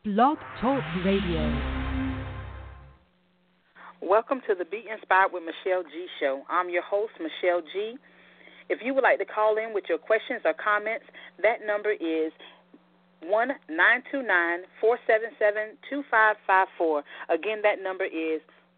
Blog Talk Radio. Welcome to the Be Inspired with Michelle G show. I'm your host, Michelle G. If you would like to call in with your questions or comments, that number is 1-929-477-2554. Again, that number is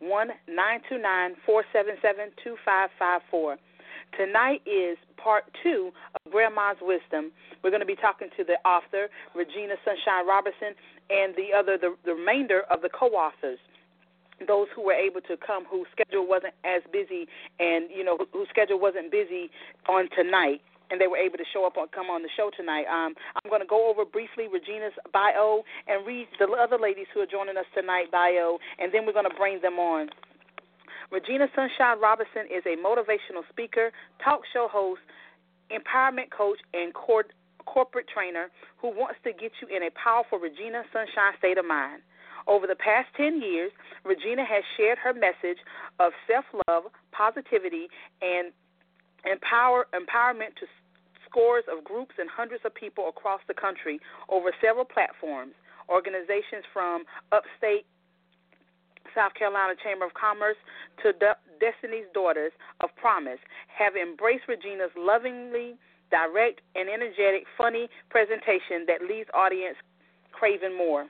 1-929-477-2554. Tonight is part 2 of Grandma's Wisdom. We're going to be talking to the author, Regina Sunshine Robertson, and the remainder of the co-authors, those who were able to come, whose schedule wasn't as busy, and whose schedule wasn't busy on tonight, and they were able to come on the show tonight. I'm going to go over briefly Regina's bio and read the other ladies who are joining us tonight bio, and then we're going to bring them on. Regina Sunshine Robertson is a motivational speaker, talk show host, empowerment coach, and corporate trainer who wants to get you in a powerful Regina Sunshine state of mind. Over the past 10 years, Regina has shared her message of self-love, positivity, and empowerment to scores of groups and hundreds of people across the country over several platforms. Organizations from upstate South Carolina Chamber of Commerce to Destiny's Daughters of Promise have embraced Regina's lovingly direct and energetic, funny presentation that leaves audience craving more.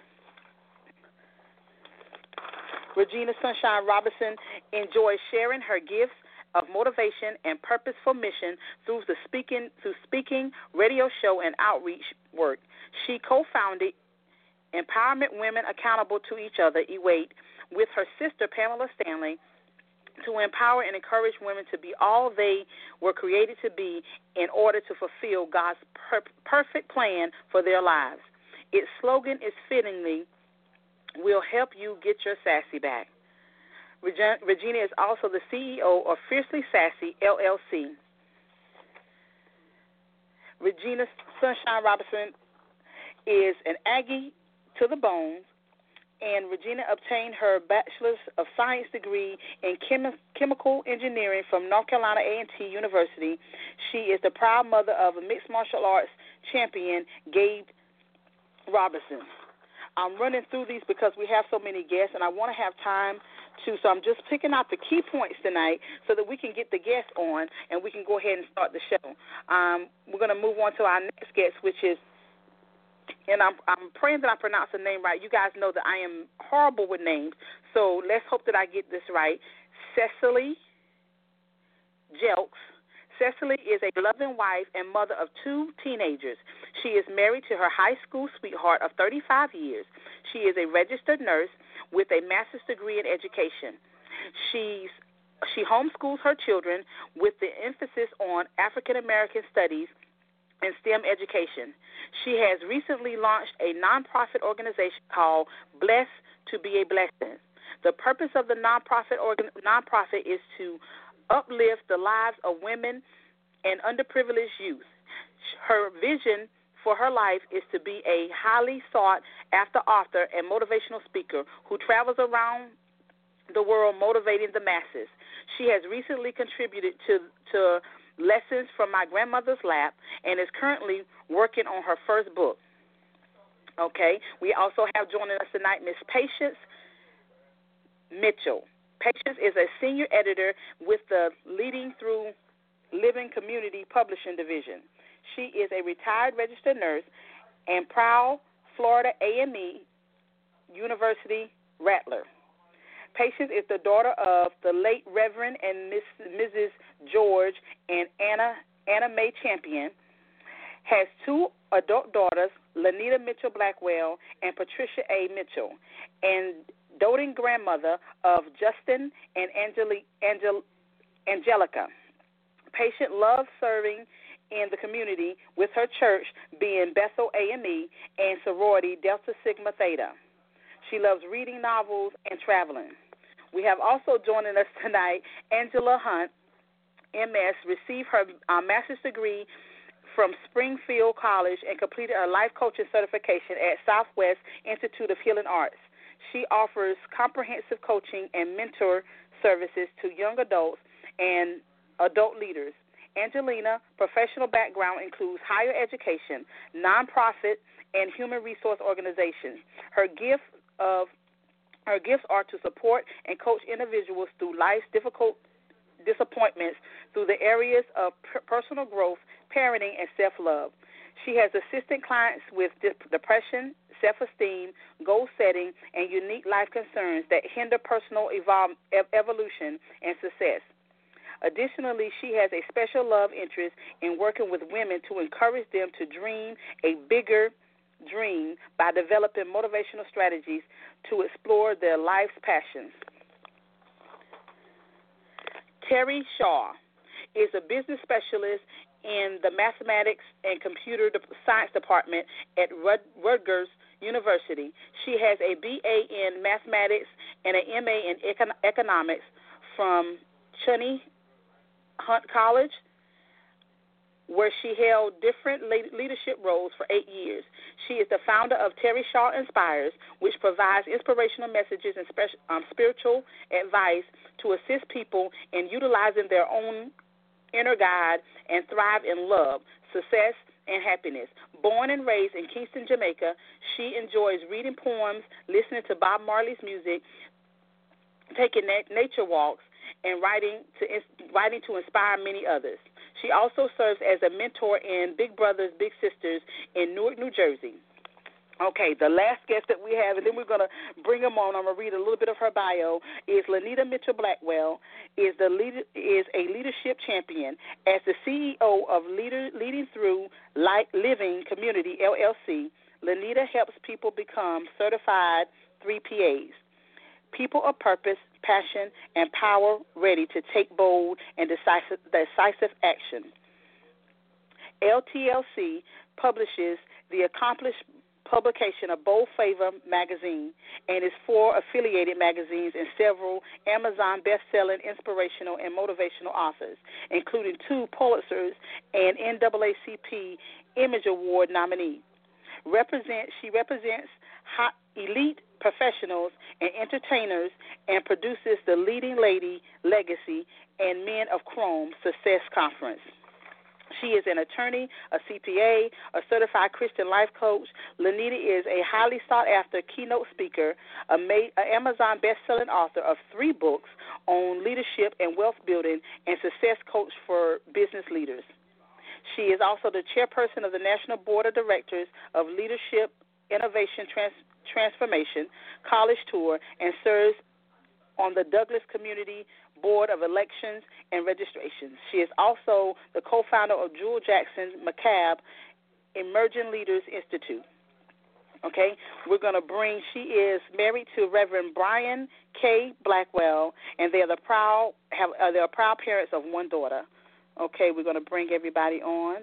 Regina Sunshine Robertson enjoys sharing her gifts of motivation and purposeful mission through speaking, radio show, and outreach work. She co-founded Empowerment Women Accountable to Each Other, EWAIT, with her sister Pamela Stanley, to empower and encourage women to be all they were created to be in order to fulfill God's perfect plan for their lives. Its slogan is fittingly, "We'll help you get your sassy back." Regina is also the CEO of Fiercely Sassy, LLC. Regina Sunshine Robertson is an Aggie to the bones, and Regina obtained her Bachelor's of Science degree in Chemical Engineering from North Carolina A&T University. She is the proud mother of a mixed martial arts champion, Gabe Robertson. I'm running through these because we have so many guests, and I want to have time so I'm just picking out the key points tonight so that we can get the guests on and we can go ahead and start the show. We're going to move on to our next guest, which is, and I'm praying that I pronounce the name right. You guys know that I am horrible with names, so let's hope that I get this right. Cecily Jelks. Cecily is a loving wife and mother of 2 teenagers. She is married to her high school sweetheart of 35 years. She is a registered nurse with a master's degree in education. She homeschools her children with the emphasis on African American studies and STEM education. She has recently launched a nonprofit organization called Blessed to be a Blessing. The purpose of the nonprofit is to uplift the lives of women and underprivileged youth. Her vision for her life is to be a highly sought-after author and motivational speaker who travels around the world motivating the masses. She has recently contributed to Lessons from My Grandmother's Lap and is currently working on her first book. Okay, we also have joining us tonight Miss Patience Mitchell. Patience is a senior editor with the Leading Through Living Community Publishing Division. She is a retired registered nurse and proud Florida A&E University Rattler. Patience is the daughter of the late Reverend and Mrs. George and Anna Mae Champion, has 2 adult daughters, Lanita Mitchell Blackwell and Patricia A. Mitchell, and doting grandmother of Justin and Angelica. Patient loves serving in the community with her church being Bethel AME and sorority Delta Sigma Theta. She loves reading novels and traveling. We have also joining us tonight Angela Hunt, MS, received her master's degree from Springfield College and completed her life coaching certification at Southwest Institute of Healing Arts. She offers comprehensive coaching and mentor services to young adults and adult leaders Angelina professional background includes higher education, nonprofit, and human resource organizations. Her gifts are to support and coach individuals through life's difficult disappointments through the areas of personal growth, parenting, and self-love. She has assisted clients with depression, self-esteem, goal setting, and unique life concerns that hinder personal evolution and success. Additionally, she has a special love interest in working with women to encourage them to dream a bigger dream by developing motivational strategies to explore their life's passions. Terry Shaw is a business specialist in the Mathematics and Computer Science Department at Rutgers University. She has a BA in Mathematics and an MA in Economics from Chuney Hunt College, where she held different leadership roles for 8 years. She is the founder of Terry Shaw Inspires, which provides inspirational messages and spiritual advice to assist people in utilizing their own inner guide and thrive in love, success, and happiness. Born and raised in Kingston, Jamaica, she enjoys reading poems, listening to Bob Marley's music, taking nature walks, and writing to inspire many others. She also serves as a mentor in Big Brothers Big Sisters in Newark, New Jersey. Okay, the last guest that we have, and then we're going to bring them on. I'm going to read a little bit of her bio, is Lanita Mitchell Blackwell, is a leadership champion. As the CEO of Leading Through Living Community, LLC, Lanita helps people become certified 3PAs, people of purpose, passion, and power, ready to take bold and decisive action. LTLC publishes the accomplished publication of Bold Favor magazine and its 4 affiliated magazines and several Amazon best-selling inspirational and motivational authors, including 2 Pulitzers and NAACP Image Award nominee. She represents elite professionals and entertainers and produces the Leading Lady Legacy and Men of Chrome Success Conference. She is an attorney, a CPA, a certified Christian life coach. Lanita is a highly sought-after keynote speaker, an Amazon best-selling author of 3 books on leadership and wealth building, and success coach for business leaders. She is also the chairperson of the National Board of Directors of Leadership Innovation Transformation College Tour and serves on the Douglas Community Board of Elections and Registrations. She is also the co-founder of Jewel Jackson McCabe Emerging Leaders Institute. Okay, she is married to Reverend Brian K. Blackwell, and they're proud parents of 1 daughter. Okay, we're going to bring everybody on.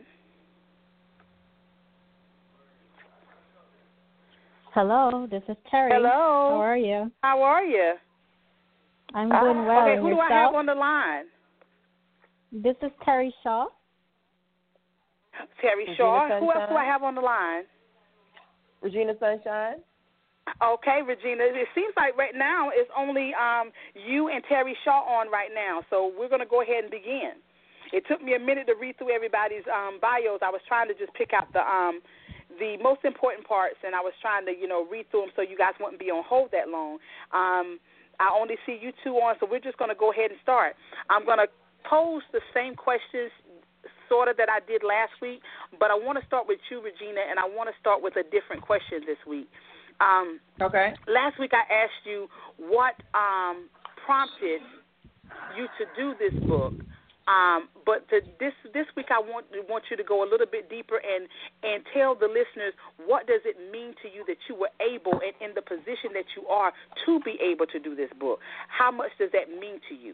Hello, this is Terry. Hello. How are you? How are you? I'm doing well. Okay, and who yourself? do I have on the line? This is Terry Shaw. Terry Shaw. Who else do I have on the line? Regina Sunshine. Okay, Regina. It seems like right now it's only you and Terry Shaw on right now, so we're going to go ahead and begin. It took me a minute to read through everybody's bios. I was trying to just pick out the most important parts, and I was trying to, read through them so you guys wouldn't be on hold that long. I only see you 2 on, so we're just going to go ahead and start. I'm going to pose the same questions sort of that I did last week, but I want to start with you, Regina, and I want to start with a different question this week. Okay. Last week I asked you what prompted you to do this book. But this week I want you to go a little bit deeper and tell the listeners, what does it mean to you that you were able and in the position that you are to be able to do this book? How much does that mean to you?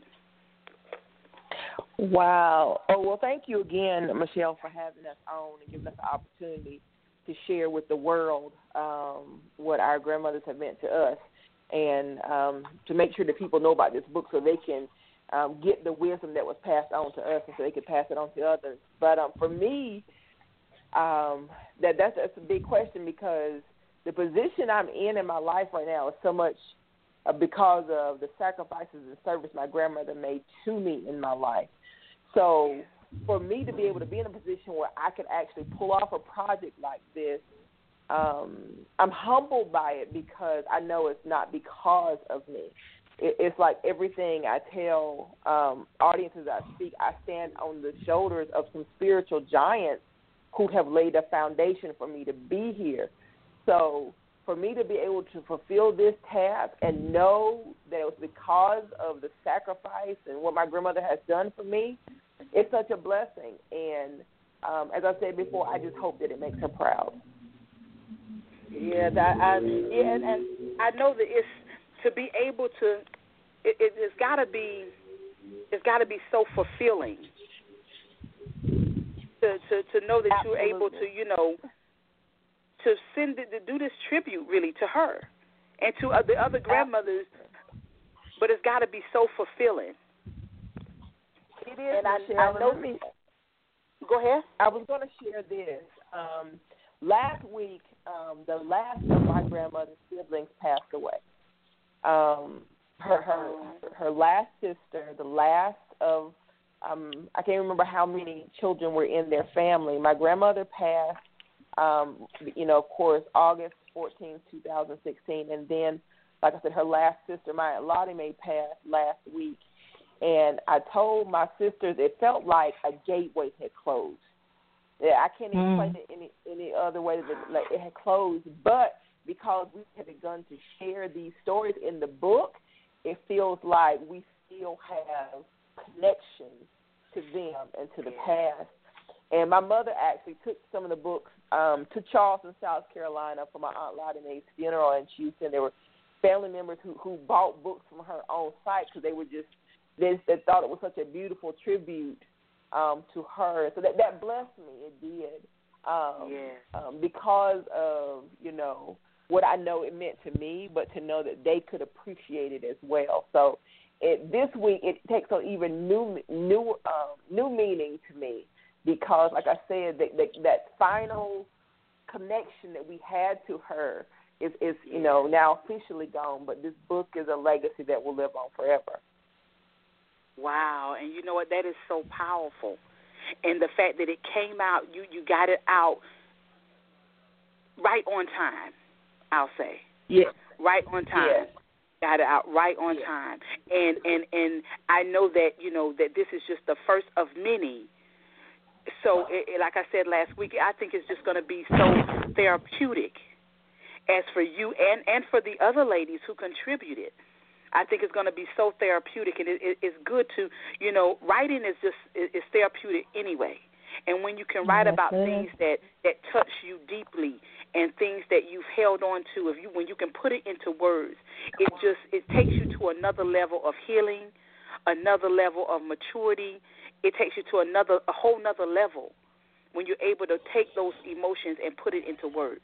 Wow. Oh, well, thank you again, Michelle, for having us on and giving us the opportunity to share with the world what our grandmothers have meant to us, and to make sure that people know about this book so they can get the wisdom that was passed on to us, and so they could pass it on to others. But for me, that's a big question, because the position I'm in my life right now is so much because of the sacrifices and service my grandmother made to me in my life. So for me to be able to be in a position where I could actually pull off a project like this, I'm humbled by it because I know it's not because of me. It's like everything I tell audiences I speak, I stand on the shoulders of some spiritual giants who have laid a foundation for me to be here. So for me to be able to fulfill this task and know that it was because of the sacrifice and what my grandmother has done for me, it's such a blessing. And as I said before, I just hope that it makes her proud. Yeah, and I know that it's to be able to. It's got to be so fulfilling to know that Absolutely. you're able to, to to do this tribute really to her and to the other grandmothers. But it's got to be so fulfilling. It is. And Michelle, I know. Go ahead. I was going to share this. Last week, the last of my grandmother's siblings passed away. Her last sister, the last of, I can't remember how many children were in their family. My grandmother passed, of course, August 14, 2016. And then, like I said, her last sister, my Aunt Lottie Mae, passed last week. And I told my sisters it felt like a gateway had closed. Yeah, I can't explain it any other way than like it had closed. But because we had begun to share these stories in the book, it feels like we still have connections to them and to the past. And my mother actually took some of the books to Charleston, South Carolina for my Aunt Lottie Mae's funeral, and she said there were family members who bought books from her own site because they thought it was such a beautiful tribute to her. So that blessed me. It did. Because of, what I know it meant to me, but to know that they could appreciate it as well. So this week it takes on even new meaning to me because, like I said, that final connection that we had to her is now officially gone, but this book is a legacy that will live on forever. Wow, and you know what? That is so powerful. And the fact that it came out, you got it out right on time, I'll say. Yes. Right on time. Yes. Got it out right on time. And I know that, that this is just the first of many. So, like I said last week, I think it's just going to be so therapeutic as for you and for the other ladies who contributed. I think it's going to be so therapeutic, and it's good to, writing is therapeutic anyway. And when you can write about things that touch you deeply and things that you've held on to, when you can put it into words, it takes you to another level of healing, another level of maturity. It takes you to a whole nother level when you're able to take those emotions and put it into words.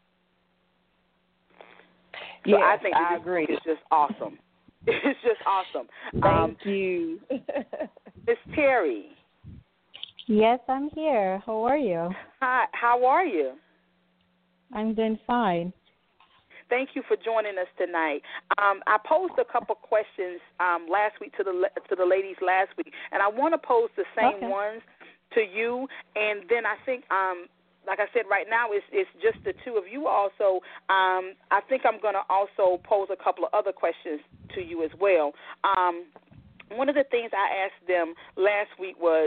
So yes, I think I agree. It's just awesome. It's just awesome. Thank you. Miss Terry. Yes, I'm here. How are you? Hi, how are you? I'm doing fine. Thank you for joining us tonight. I posed a couple questions last week to the ladies last week, and I want to pose the same ones to you. And then I think, like I said, right now it's just the two of you. Also, I think I'm going to also pose a couple of other questions to you as well. One of the things I asked them last week was,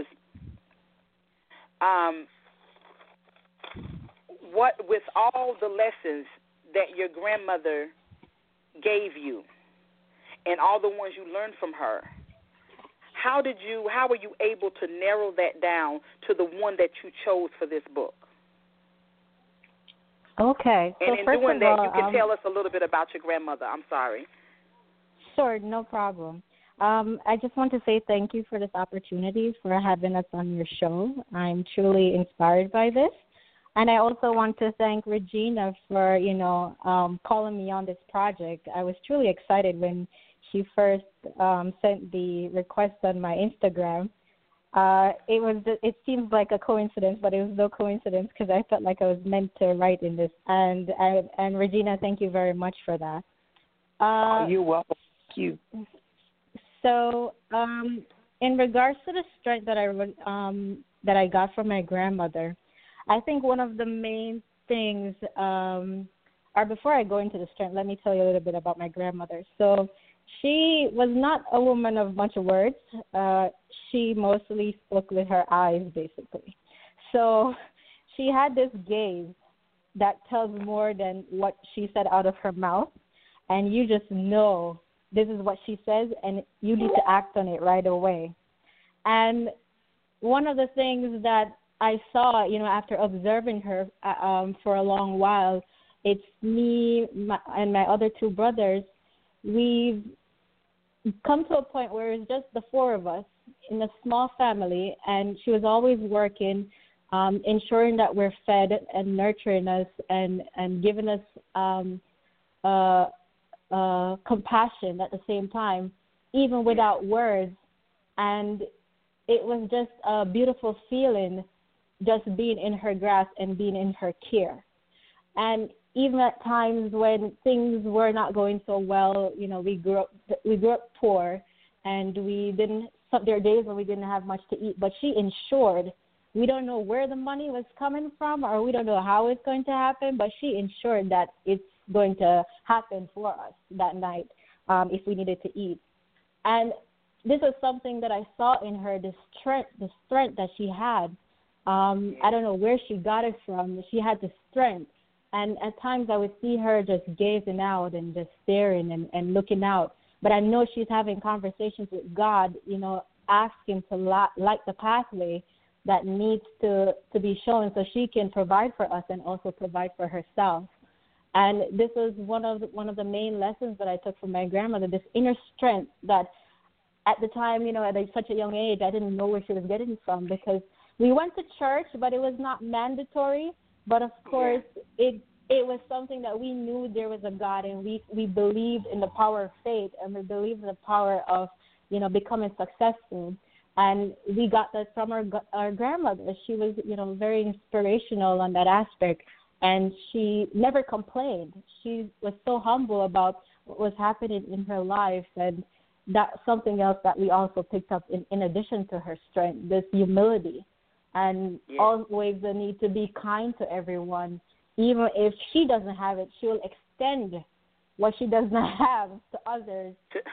what with all the lessons that your grandmother gave you and all the ones you learned from her, how were you able to narrow that down to the one that you chose for this book? Okay. So and in first doing of that, all, you can tell us a little bit about your grandmother. I'm sorry. Sure, no problem. I just want to say thank you for this opportunity, for having us on your show. I'm truly inspired by this. And I also want to thank Regina for, calling me on this project. I was truly excited when she first sent the request on my Instagram. It seems like a coincidence, but it was no coincidence because I felt like I was meant to write in this. And Regina, thank you very much for that. You're welcome. Thank you. So in regards to the strength that I got from my grandmother, I think one of the main things, or before I go into the strength, let me tell you a little bit about my grandmother. So she was not a woman of much words. She mostly spoke with her eyes, basically. So she had this gaze that tells more than what she said out of her mouth, and you just know this is what she says, and you need to act on it right away. And one of the things that I saw, after observing her for a long while, it's me and my other two brothers. We've come to a point where it's just the four of us in a small family, and she was always working, ensuring that we're fed and nurturing us and giving us compassion at the same time, even without words. And it was just a beautiful feeling just being in her grasp and being in her care. And even at times when things were not going so well, we grew up poor, and there are days when we didn't have much to eat, but she ensured, we don't know where the money was coming from, or we don't know how it's going to happen, but she ensured that it's going to happen for us that night if we needed to eat. And this was something that I saw in her, the strength that she had. I don't know where she got it from. She had the strength. And at times I would see her just gazing out and just staring and looking out. But I know she's having conversations with God, asking to light the pathway that needs to be shown so she can provide for us and also provide for herself. And this was one of the main lessons that I took from my grandmother, this inner strength that at the time, at such a young age, I didn't know where she was getting it from, because we went to church, but it was not mandatory. But of course, it was something that we knew there was a God, and we believed in the power of faith, and we believed in the power of, becoming successful. And we got that from our grandmother. She was, very inspirational on that aspect, and she never complained. She was so humble about what was happening in her life, and that's something else that we also picked up in addition to her strength, this humility. And always the need to be kind to everyone. Even if she doesn't have it, she will extend what she does not have to others,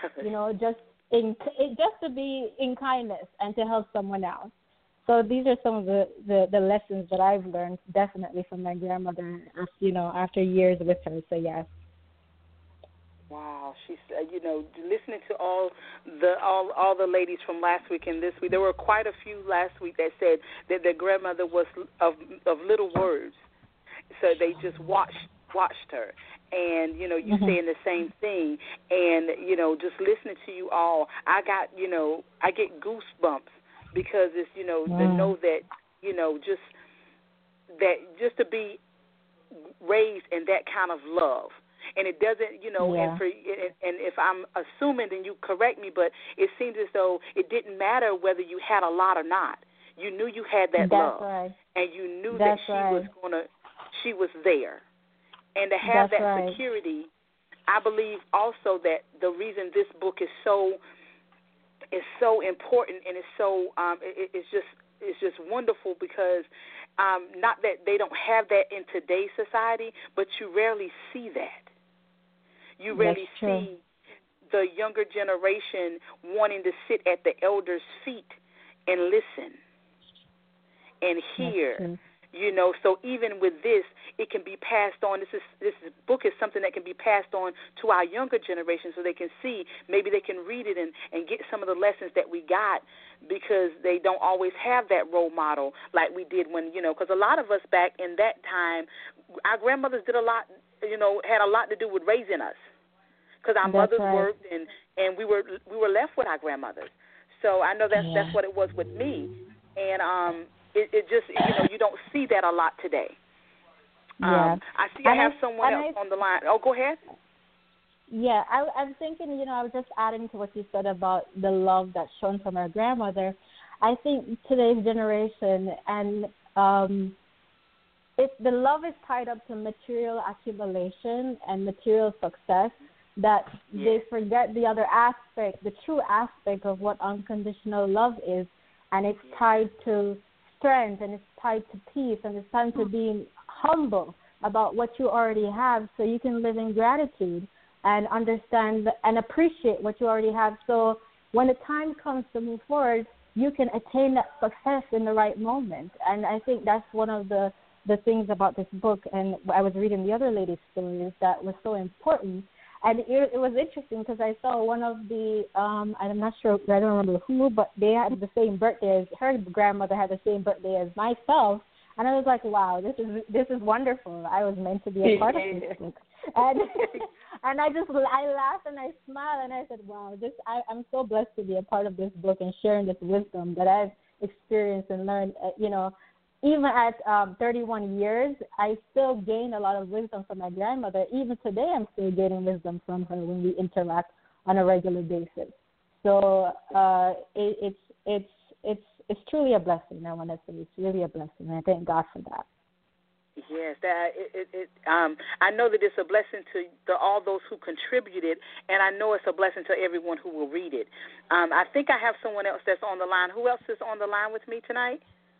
just to be in kindness and to help someone else. So these are some of the lessons that I've learned, definitely from my grandmother, after years with her. So, yes. Wow, she's listening to all the ladies from last week and this week. There were quite a few last week that said that their grandmother was of little words, so they just watched her. And you saying the same thing, and just listening to you all, I get goosebumps, because it's to know that just to be raised in that kind of love. And it doesn't, and if I'm assuming, then you correct me, but it seems as though it didn't matter whether you had a lot or not. You knew you had that love, right. And you knew That's that she was there. And to have that security, I believe also that the reason this book is so important, and it's so it's just wonderful, because not that they don't have that in today's society, but you rarely see that. You rarely see the younger generation wanting to sit at the elders' feet and listen and hear. So even with this, it can be passed on. This book is something that can be passed on to our younger generation, so they can see. Maybe they can read it and get some of the lessons that we got, because they don't always have that role model like we did when, because a lot of us back in that time, our grandmothers did a lot, had a lot to do with raising us, because our mothers worked, and we were left with our grandmothers. So I know that's what it was with me, and it just you don't see that a lot today. I see I have someone else on the line. Oh, go ahead. Yeah, I'm thinking, I was just adding to what you said about the love that's shown from our grandmother. I think today's generation, and if the love is tied up to material accumulation and material success, that they forget the other aspect, the true aspect of what unconditional love is, and it's tied to strength, and it's tied to peace, and it's tied to being humble about what you already have, so you can live in gratitude and understand and appreciate what you already have. So when the time comes to move forward, you can attain that success in the right moment. And I think that's one of the things about this book. And I was reading the other lady's stories that was so important. And it was interesting because I saw one of the, I'm not sure, I don't remember who, but they had the same birthday as, her grandmother had the same birthday as myself. And I was like, wow, this is wonderful. I was meant to be a part of this book. And and I laughed and I smiled and I said, wow, I'm so blessed to be a part of this book and sharing this wisdom that I've experienced and learned. Even at 31 years, I still gain a lot of wisdom from my grandmother. Even today, I'm still gaining wisdom from her when we interact on a regular basis. So it's truly a blessing. I want to say it's really a blessing, and I thank God for that. Yes, I know that it's a blessing to all those who contributed, and I know it's a blessing to everyone who will read it. I think I have someone else that's on the line. Who else is on the line with me tonight?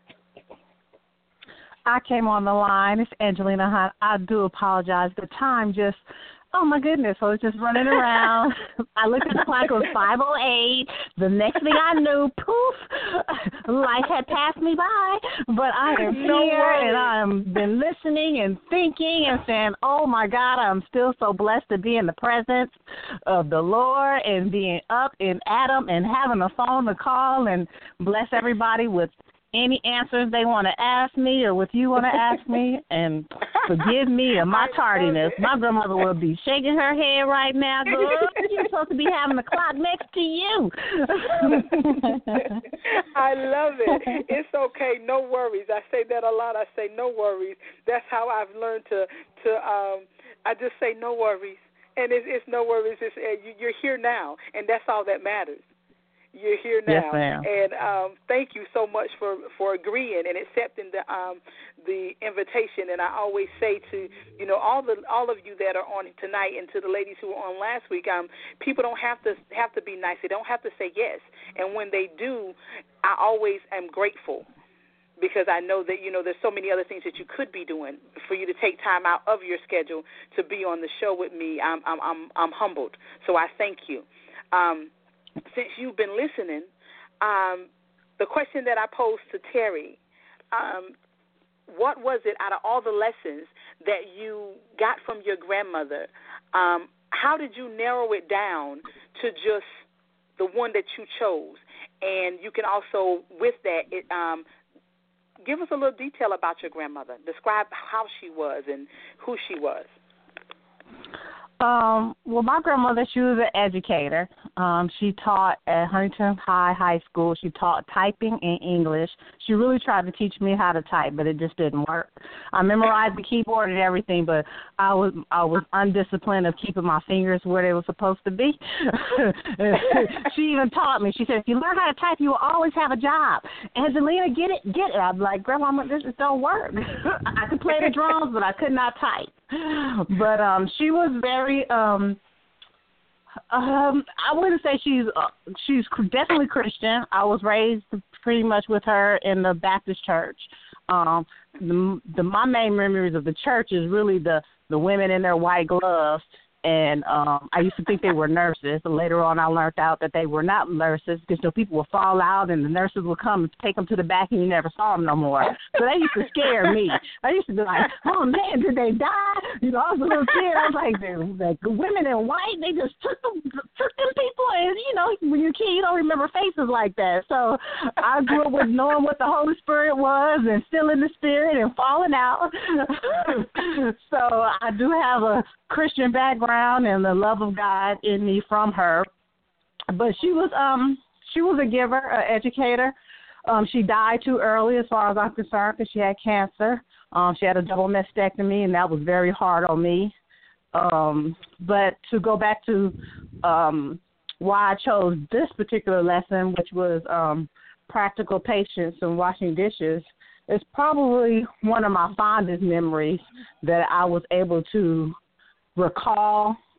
I came on the line. It's Angelina Hunt. I do apologize. The time just, oh, my goodness, I was just running around. I looked at the clock. It was 5:08. The next thing I knew, poof, life had passed me by. But I am here, and I've been listening and thinking and saying, oh, my God, I'm still so blessed to be in the presence of the Lord and being up in Adam and having a phone to call and bless everybody with any answers they want to ask me or what you want to ask me, and forgive me of my tardiness. My grandmother will be shaking her head right now. You're supposed to be having the clock next to you. I love it. It's okay. No worries. I say that a lot. I say no worries. That's how I've learned to I just say no worries. And it's no worries. You're here now, and that's all that matters. You're here now, yes, ma'am. And thank you so much for agreeing and accepting the invitation. And I always say to all of you that are on tonight, and to the ladies who were on last week, people don't have to be nice. They don't have to say yes. And when they do, I always am grateful, because I know that there's so many other things that you could be doing. For you to take time out of your schedule to be on the show with me, I'm humbled. So I thank you. Since you've been listening, the question that I posed to Terry, what was it out of all the lessons that you got from your grandmother? How did you narrow it down to just the one that you chose? And you can also, with that, give us a little detail about your grandmother. Describe how she was and who she was. Well, my grandmother, she was an educator. She taught at Huntington High School. She taught typing and English. She really tried to teach me how to type, but it just didn't work. I memorized the keyboard and everything, but I was undisciplined of keeping my fingers where they were supposed to be. She even taught me. She said, if you learn how to type, you will always have a job. Angelina, get it. I'm like, Grandma, this don't work. I could play the drums, but I could not type. But she was very I wouldn't say she's definitely Christian. I was raised pretty much with her in the Baptist church. My main memories of the church is really the women in their white gloves. And I used to think they were nurses. But later on, I learned out that they were not nurses, because people would fall out and the nurses would come and take them to the back, and you never saw them no more. So that used to scare me. I used to be like, oh, man, did they die? I was a little kid. I was like, the women in white, they just took them people. And, when you're a kid, you don't remember faces like that. So I grew up with knowing what the Holy Spirit was and still in the Spirit and falling out. So I do have a Christian background and the love of God in me from her. But she was a giver, an educator. She died too early as far as I'm concerned, because she had cancer. She had a double mastectomy, and that was very hard on me. But to go back to why I chose this particular lesson, which was practical patience and washing dishes, is probably one of my fondest memories that I was able to recall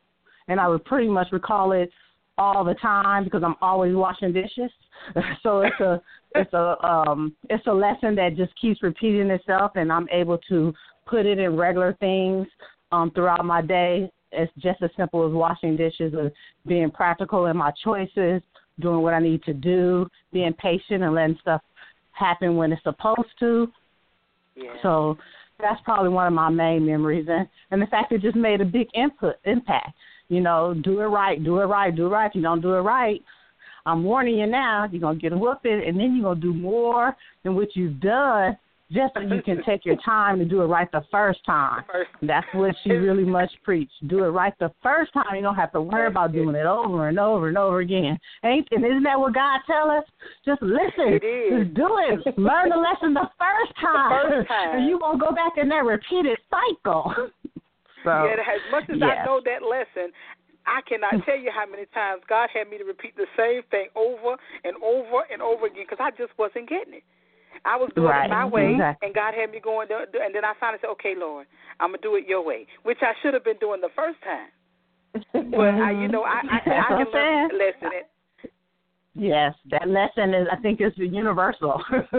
and I would pretty much recall it all the time because I'm always washing dishes. So it's a lesson that just keeps repeating itself, and I'm able to put it in regular things throughout my day. It's just as simple as washing dishes, or being practical in my choices, doing what I need to do, being patient and letting stuff happen when it's supposed to. Yeah. So that's probably one of my main memories. And the fact it just made a big impact. You know, do it right, do it right, do it right. If you don't do it right, I'm warning you now, you're going to get a whooping, and then you're going to do more than what you've done just so you can take your time to do it right the first time. That's what she really must preach. Do it right the first time. You don't have to worry about doing it over and over and over again. And isn't that what God tells us? Just listen. Just do it. Learn the lesson the first time. And you won't go back in that repeated cycle. So, yeah, as much as I know that lesson, I cannot tell you how many times God had me to repeat the same thing over and over and over again because I just wasn't getting it. I was doing it my way, and God had me going, and then I finally said, okay, Lord, I'm going to do it your way, which I should have been doing the first time. But, I can learn that lesson. Yes, that lesson I think is universal.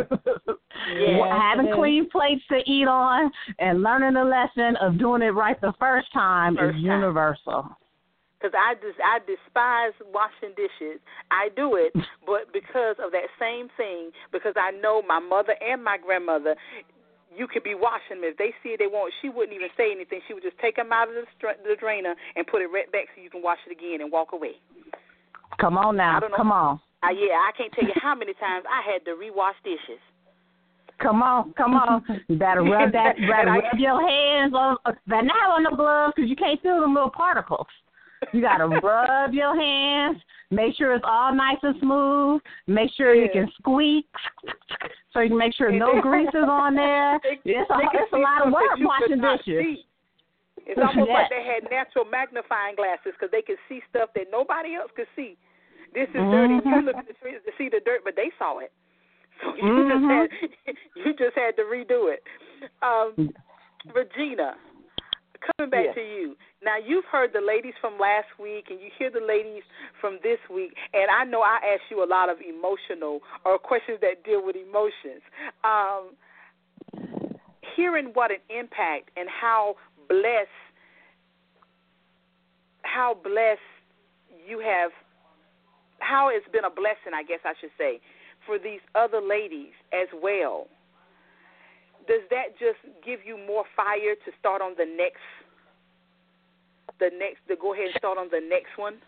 Having clean plates to eat on and learning the lesson of doing it right the first time is universal. Because I despise washing dishes. I do it, but because of that same thing, because I know my mother and my grandmother, you could be washing them. If they see it, they won't. She wouldn't even say anything. She would just take them out of the drainer and put it right back so you can wash it again and walk away. Come on now. Come on. I can't tell you how many times I had to rewash dishes. Come on. You better rub rub your hands on. But not on the gloves because you can't feel them little particles. You got to rub your hands, make sure it's all nice and smooth, make sure you can squeak, so you can make sure no grease is on there. It's a lot of work washing dishes. It's almost like they had natural magnifying glasses because they could see stuff that nobody else could see. This is dirty. You look at the trees to see the dirt, but they saw it. So you just had to redo it. Regina, coming back to you. Now, you've heard the ladies from last week, and you hear the ladies from this week, and I know I asked you a lot of emotional or questions that deal with emotions. Hearing what an impact and how blessed you have, how it's been a blessing, I guess I should say, for these other ladies as well. Does that just give you more fire to start on to go ahead and start on the next one?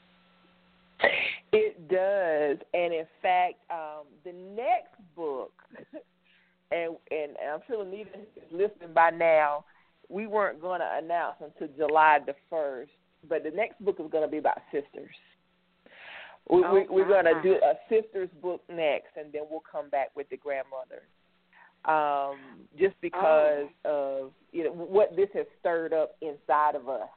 It does, and in fact, the next book, and I'm sure Anita is listening by now. We weren't going to announce until July the 1st, but the next book is going to be about sisters. We're going to do a sisters book next, and then we'll come back with the grandmothers. Just because of what this has stirred up inside of us,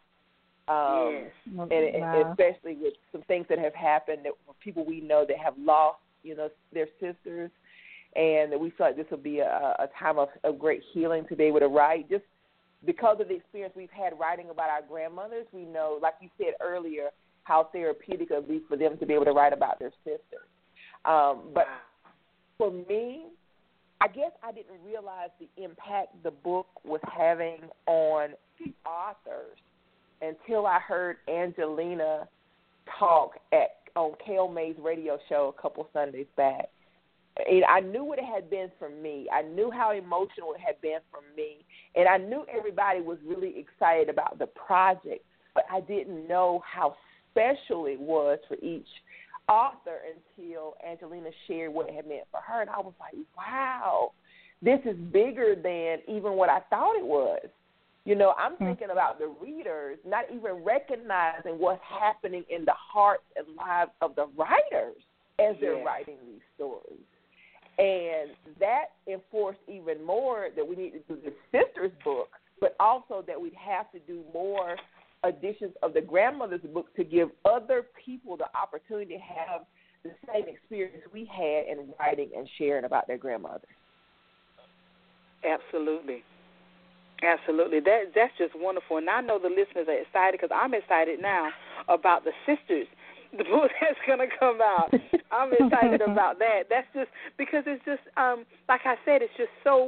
and especially with some things that have happened that people we know that have lost, their sisters, and that we feel like this will be a time of great healing to be able to write. Just because of the experience we've had writing about our grandmothers, we know, like you said earlier, how therapeutic it would be for them to be able to write about their sisters. But for me, I guess I didn't realize the impact the book was having on the authors until I heard Angelina talk on Kel May's radio show a couple Sundays back. And I knew what it had been for me. I knew how emotional it had been for me. And I knew everybody was really excited about the project, but I didn't know how special it was for each author until Angelina shared what it had meant for her. And I was like, wow, this is bigger than even what I thought it was. I'm thinking about the readers not even recognizing what's happening in the hearts and lives of the writers as they're writing these stories. And that enforced even more that we need to do the sisters book, but also that we'd have to do more editions of the grandmother's book to give other people the opportunity to have the same experience we had in writing and sharing about their grandmother. Absolutely. Absolutely. That's just wonderful. And I know the listeners are excited because I'm excited now about the sisters, the book that's going to come out. I'm excited about that. That's just because it's just like I said, it's just so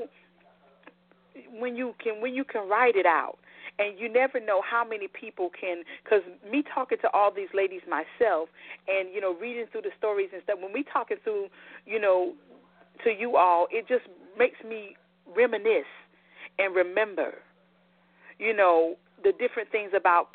when you can write it out. And you never know how many people can, because me talking to all these ladies myself and, reading through the stories and stuff, when we talking through, to you all, it just makes me reminisce and remember, the different things about,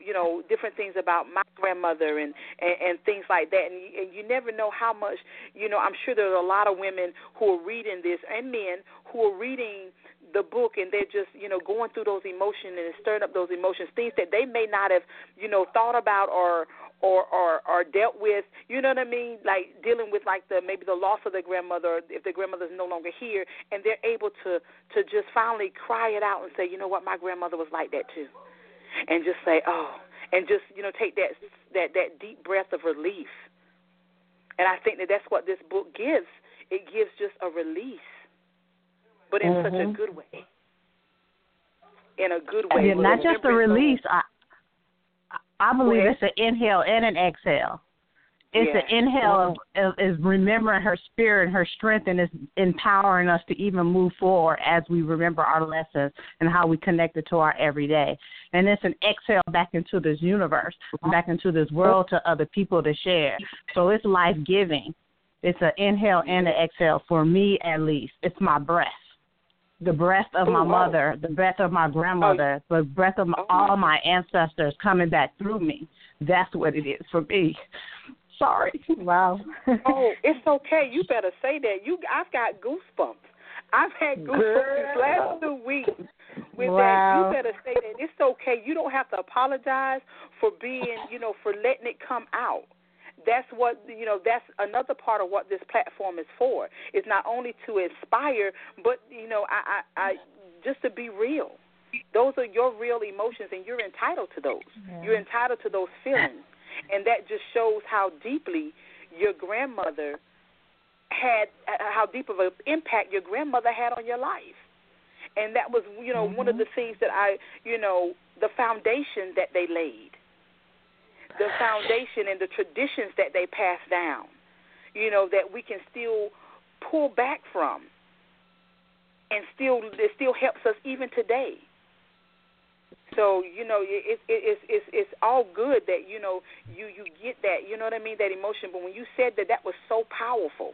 my grandmother and things like that. And you never know how much, I'm sure there are a lot of women who are reading this and men who are reading the book and they're just, going through those emotions and stirring up those emotions, things that they may not have, thought about or dealt with, you know what I mean? Like dealing with maybe the loss of their grandmother, if the grandmother's no longer here, and they're able to just finally cry it out and say, you know what, my grandmother was like that too. And just say, oh, and just, take that deep breath of relief. And I think that's what this book gives. It gives just a release, but in such a good way. In a good way. Yeah, not just a release. I believe it's an inhale and an exhale. It's an inhale is remembering her spirit and her strength, and is empowering us to even move forward as we remember our lessons and how we connect it to our everyday. And it's an exhale back into this universe, back into this world to other people to share. So it's life-giving. It's an inhale and an exhale for me at least. It's my breath. The breath of my mother, the breath of my grandmother, the breath of all my ancestors coming back through me. That's what it is for me. Sorry. Wow. Oh, it's okay. You better say that. I've got goosebumps. I've had goosebumps these last 2 weeks with that. You better say that. It's okay. You don't have to apologize for being, for letting it come out. That's what, that's another part of what this platform is for. It's not only to inspire, but, I just to be real. Those are your real emotions, and you're entitled to those. Yeah. You're entitled to those feelings. And that just shows how deeply your grandmother had, how deep of an impact your grandmother had on your life. And that was, one of the things that the foundation that they laid. The foundation and the traditions that they passed down, that we can still pull back from, and it still helps us even today. So it's all good that you get that, you know what I mean, that emotion. But when you said that was so powerful.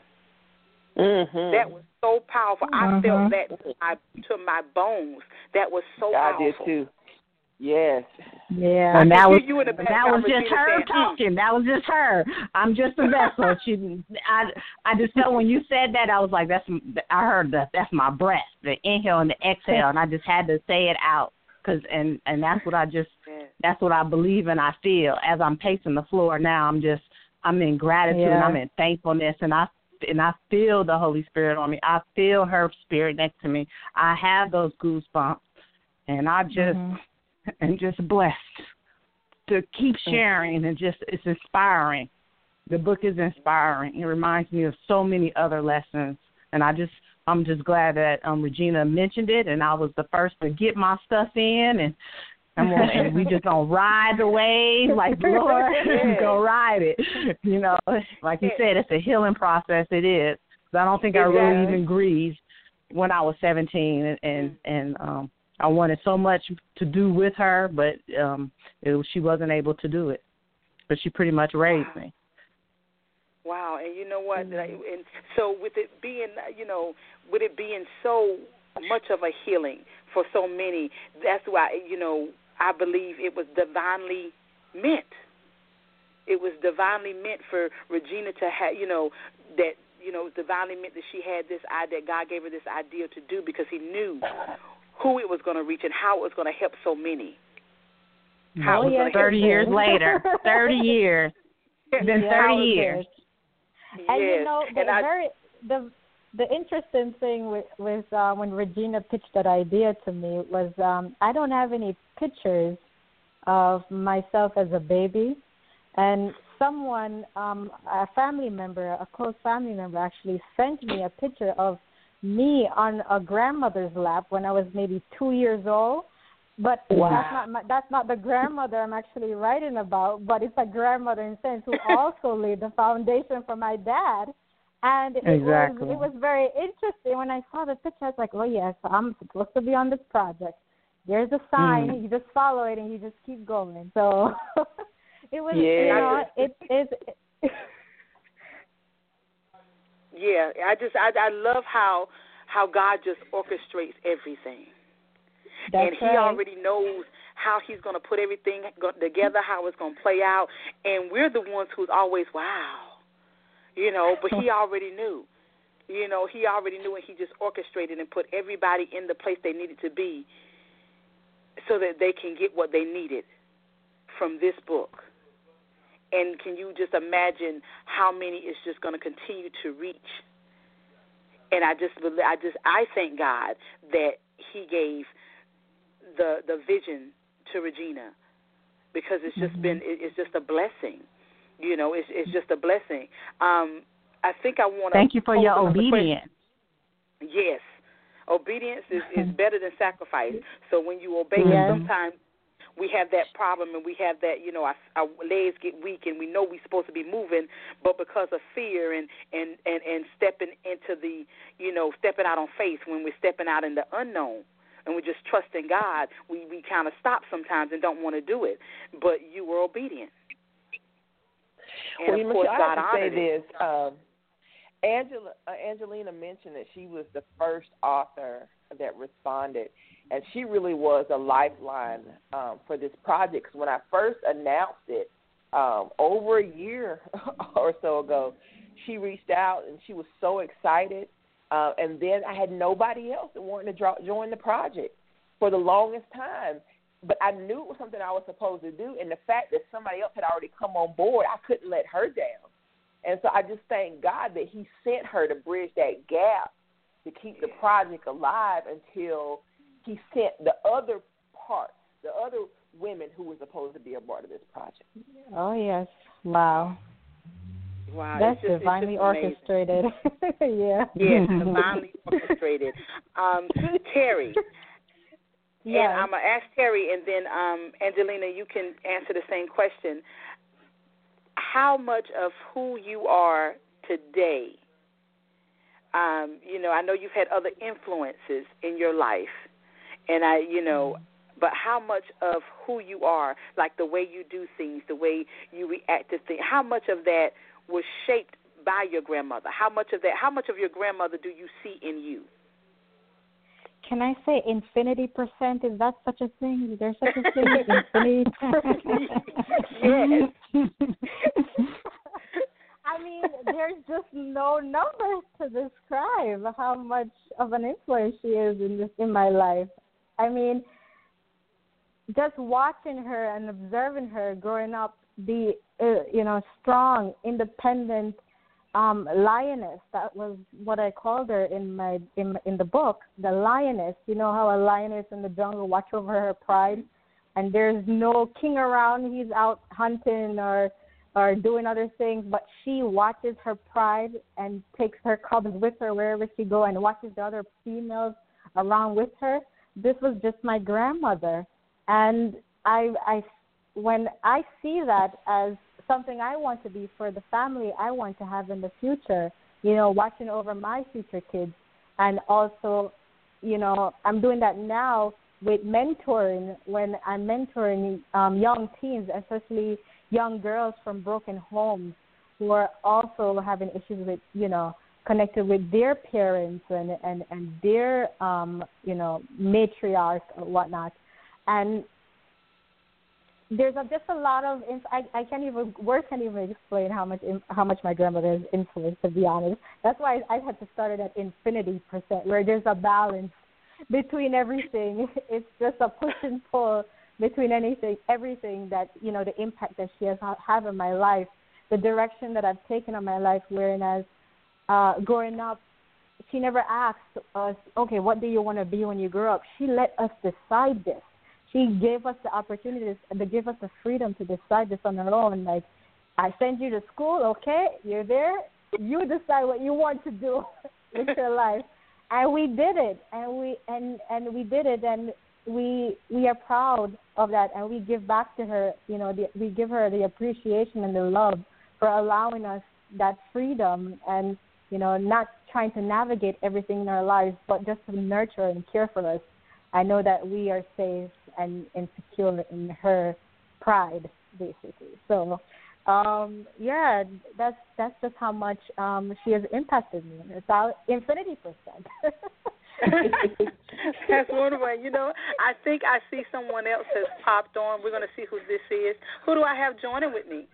That was so powerful. I felt that to my bones. That was so powerful. I did too. Yes. Yeah. And that was just her talking. That was just her. I'm just a vessel. I just felt when you said that, I was like, I heard that's my breath, the inhale and the exhale, and I just had to say it out. And that's what that's what I believe and I feel as I'm pacing the floor now. I'm in gratitude and I'm in thankfulness, and I feel the Holy Spirit on me. I feel her spirit next to me. I have those goosebumps, and I just am just blessed to keep sharing, and it's inspiring. The book is inspiring. It reminds me of so many other lessons, and I'm just glad that Regina mentioned it, and I was the first to get my stuff in, and we just gonna ride the wave like the Lord, go ride it. Like you said, it's a healing process. It is. I don't think I really even grieved when I was 17, and I wanted so much to do with her, but she wasn't able to do it. But she pretty much raised me. Wow, and you know what? And so with it being, with it being so much of a healing for so many, that's why, I believe it was divinely meant. It was divinely meant for Regina to have, divinely meant that she had this idea, God gave her this idea to do, because he knew who it was going to reach and how it was going to help so many. 30 years later. 30 years. It's been 30 years. And the interesting thing with when Regina pitched that idea to me was I don't have any pictures of myself as a baby, and someone, a family member, a close family member, actually sent me a picture of me on a grandmother's lap when I was maybe 2 years old, But Wow. that's not the grandmother I'm actually writing about, but it's a grandmother in a sense who also laid the foundation for my dad. And it was very interesting when I saw the picture. I was like, oh yes, I'm supposed to be on this project. There's a sign. You just follow it and you just keep going. So it was, it is. Yeah, I love how God just orchestrates everything. That's and he right. already knows how he's going to put everything together, how it's going to play out. And we're the ones who's always, wow, but he already knew. He already knew, and he just orchestrated and put everybody in the place they needed to be so that they can get what they needed from this book. And can you just imagine how many it's just going to continue to reach? And I thank God that he gave the vision to Regina, because it's just it's just a blessing. It's just a blessing. I think I want to thank you for your obedience. Yes, obedience is better than sacrifice. So when you obey him, sometimes we have that problem, and we have that, our legs get weak, and we know we're supposed to be moving, but because of fear and stepping into the, stepping out on faith, when we're stepping out in the unknown, and we're just trusting God, we kind of stop sometimes and don't want to do it. But you were obedient. And, of course, God honored it. Angelina mentioned that she was the first author that responded, and she really was a lifeline for this project. 'Cause when I first announced it over a year or so ago, she reached out, and she was so excited. And then I had nobody else that wanted to join the project for the longest time. But I knew it was something I was supposed to do, and the fact that somebody else had already come on board, I couldn't let her down. And so I just thank God that he sent her to bridge that gap to keep the project alive until he sent the other parts, the other women who were supposed to be a part of this project. Oh, yes. Wow. Wow, that's it's divinely just orchestrated. Yeah. Yes, divinely orchestrated. Terry. Yeah. And I'm going to ask Terry, and then Angelina, you can answer the same question. How much of who you are today, I know you've had other influences in your life, and but how much of who you are, like the way you do things, the way you react to things, how much of that was shaped by your grandmother? How much of your grandmother do you see in you? Can I say infinity %? Is that such a thing? Is there such a thing? Infinity %? Yes. I mean, there's just no numbers to describe how much of an influence she is in my life. I mean, just watching her and observing her growing up, be strong, independent lioness. That was what I called her in the book, the lioness. You know how a lioness in the jungle watch over her pride, and there's no king around. He's out hunting or doing other things, but she watches her pride and takes her cubs with her wherever she goes and watches the other females around with her. This was just my grandmother, and when I see that as something I want to be for the family I want to have in the future, watching over my future kids. And also, I'm doing that now with mentoring, when I'm mentoring young teens, especially young girls from broken homes who are also having issues with, connected with their parents and their, matriarchs or whatnot. And there's just a lot of words can't even explain how much my grandmother has influenced, to be honest. That's why I had to start it at infinity %, where there's a balance between everything. It's just a push and pull between everything that, the impact that she has had in my life, the direction that I've taken in my life, whereas growing up, she never asked us, okay, what do you want to be when you grow up? She let us decide this. She gave us the opportunities and to give us the freedom to decide this on our own. Like, I send you to school, okay, you're there, you decide what you want to do with your life. And we did it, and we did it, and we are proud of that, and we give back to her. We give her the appreciation and the love for allowing us that freedom, and not trying to navigate everything in our lives, but just to nurture and care for us. I know that we are safe and secure in her pride, basically. So, that's just how much she has impacted me. It's infinity%. That's wonderful. I think I see someone else has popped on. We're going to see who this is. Who do I have joining with me?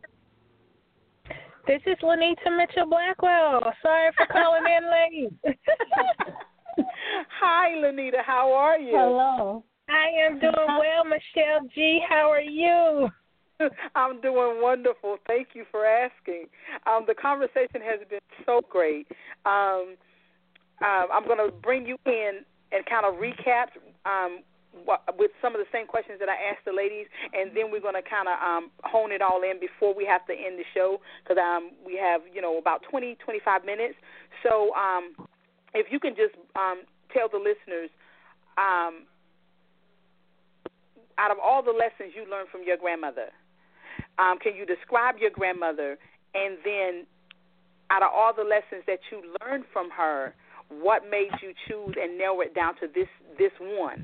This is Lanita Mitchell Blackwell. Sorry for calling in late. Hi, Lanita. How are you? Hello. I am doing well, Michelle G. How are you? I'm doing wonderful. Thank you for asking. The conversation has been so great. I'm going to bring you in and kind of recap with some of the same questions that I asked the ladies, and then we're going to kind of hone it all in before we have to end the show, because we have, about 20, 25 minutes. So if you can just tell the listeners, out of all the lessons you learned from your grandmother, can you describe your grandmother, and then out of all the lessons that you learned from her, what made you choose and narrow it down to this one?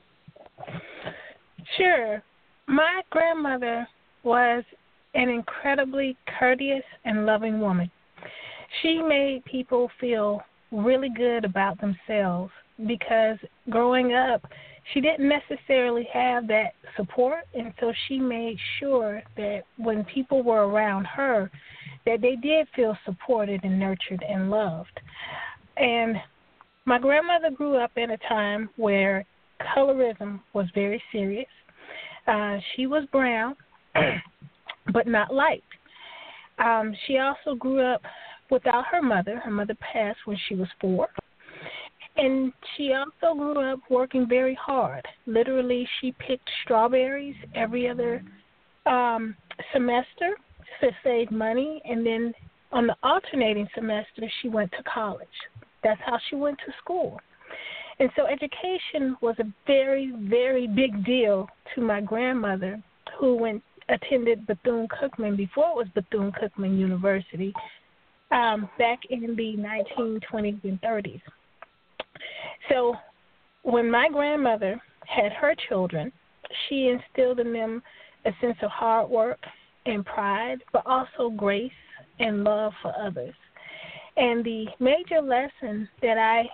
Sure. My grandmother was an incredibly courteous and loving woman. She made people feel really good about themselves, because growing up, she didn't necessarily have that support, and so she made sure that when people were around her, that they did feel supported and nurtured and loved. And my grandmother grew up in a time where colorism was very serious. She was brown, but not light. She also grew up without her mother. Her mother passed when she was 4. And she also grew up working very hard. Literally, she picked strawberries every other semester to save money, and then on the alternating semester, she went to college. That's how she went to school. And so education was a very, very big deal to my grandmother, who attended Bethune-Cookman before it was Bethune-Cookman University, back in the 1920s and 30s. So when my grandmother had her children, she instilled in them a sense of hard work and pride, but also grace and love for others. And the major lesson that I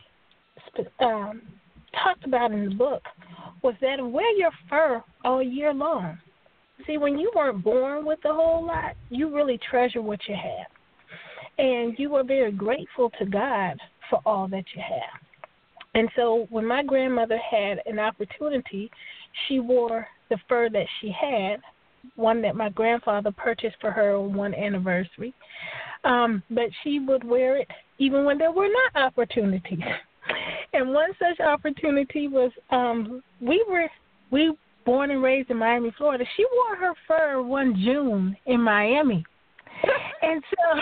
talked about in the book was that wear your fur all year long. See, when you weren't born with a whole lot, you really treasure what you have. And you are very grateful to God for all that you have. And so when my grandmother had an opportunity, she wore the fur that she had, one that my grandfather purchased for her on one anniversary. But she would wear it even when there were not opportunities. And one such opportunity was we born and raised in Miami, Florida. She wore her fur one June in Miami. And so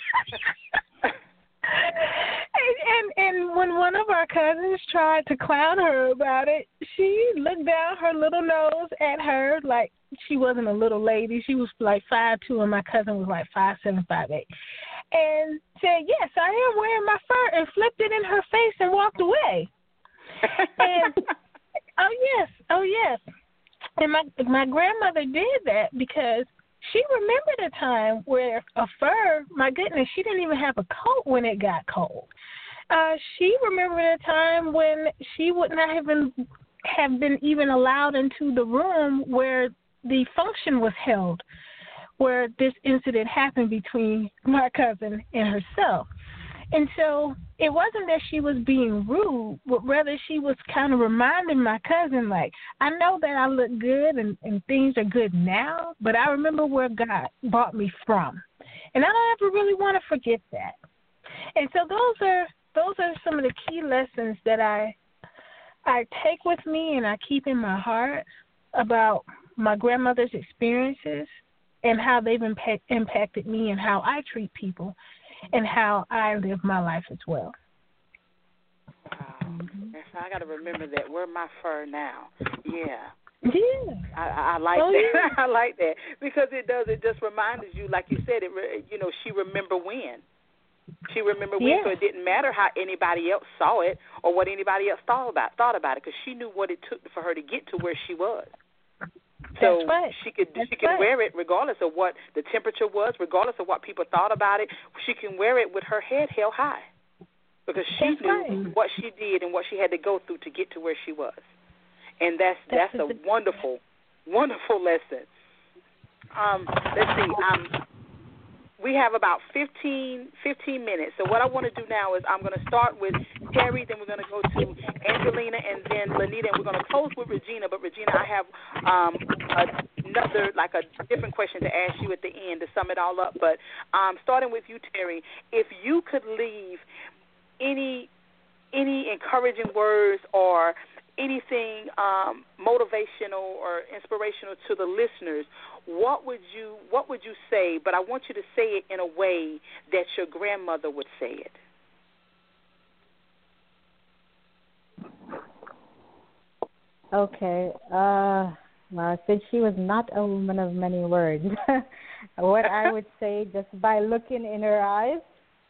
and when one of our cousins tried to clown her about it, she looked down her little nose at her like she wasn't a little lady. She was like 5'2", and my cousin was like 5'7", 5'8", and said, "Yes, I am wearing my fur," and flipped it in her face and walked away. And oh yes, and my grandmother did that because she remembered a time where a fur, my goodness, she didn't even have a coat when it got cold. She remembered a time when she would not have been even allowed into the room where the function was held, where this incident happened between my cousin and herself. And so it wasn't that she was being rude, but rather she was kind of reminding my cousin, like, I know that I look good and things are good now, but I remember where God brought me from. And I don't ever really want to forget that. And so those are some of the key lessons that I take with me and I keep in my heart about my grandmother's experiences and how they've impacted me and how I treat people and how I live my life as well. Wow. So I got to remember that. Where my fur now? Yeah. Yeah. I like that. Yeah. I like that because it does. It just reminds you, like you said, she remember when. She remembered when, so it didn't matter how anybody else saw it or what anybody else thought about it, because she knew what it took for her to get to where she was. So she could wear it regardless of what the temperature was, regardless of what people thought about it. She can wear it with her head held high because she knew what she did and what she had to go through to get to where she was. And that's a wonderful, wonderful lesson. Let's see. We have about 15 minutes. So what I want to do now is I'm going to start with Terry, then we're going to go to Angelina, and then Lanita, and we're going to close with Regina. But, Regina, I have a different question to ask you at the end to sum it all up. But starting with you, Terry, if you could leave any encouraging words or anything motivational or inspirational to the listeners, what would you say? But I want you to say it in a way that your grandmother would say it. Okay. Well, since she was not a woman of many words, what I would say, just by looking in her eyes,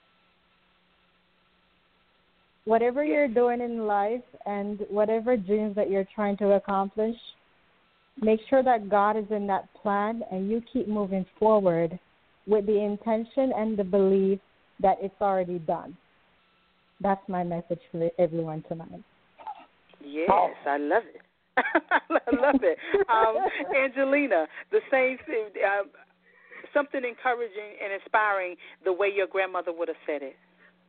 whatever you're doing in life and whatever dreams that you're trying to accomplish, make sure that God is in that plan and you keep moving forward with the intention and the belief that it's already done. That's my message for everyone tonight. Yes, I love it. I love it. Angelina, the same thing, something encouraging and inspiring the way your grandmother would have said it.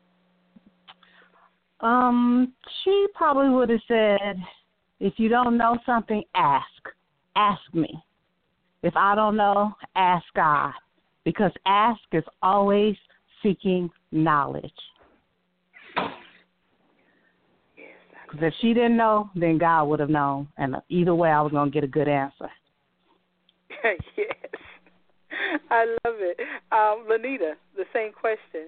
She probably would have said, if you don't know something, ask. Ask me. If I don't know, ask God. Because ask is always seeking knowledge. Because if she didn't know, then God would have known. And either way, I was going to get a good answer. Yes. I love it. Lanita, the same question.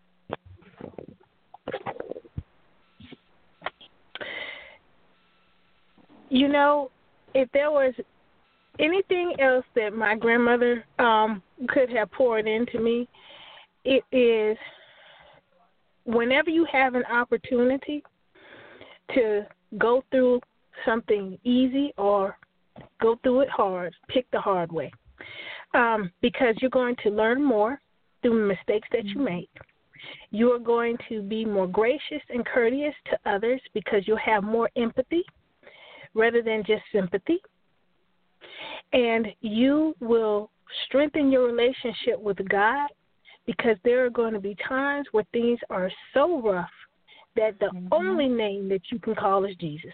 You know, if there was anything else that my grandmother could have poured into me, it is whenever you have an opportunity to go through something easy or go through it hard, pick the hard way, because you're going to learn more through the mistakes that you make. You are going to be more gracious and courteous to others because you'll have more empathy rather than just sympathy. And you will strengthen your relationship with God because there are going to be times where things are so rough that the only name that you can call is Jesus.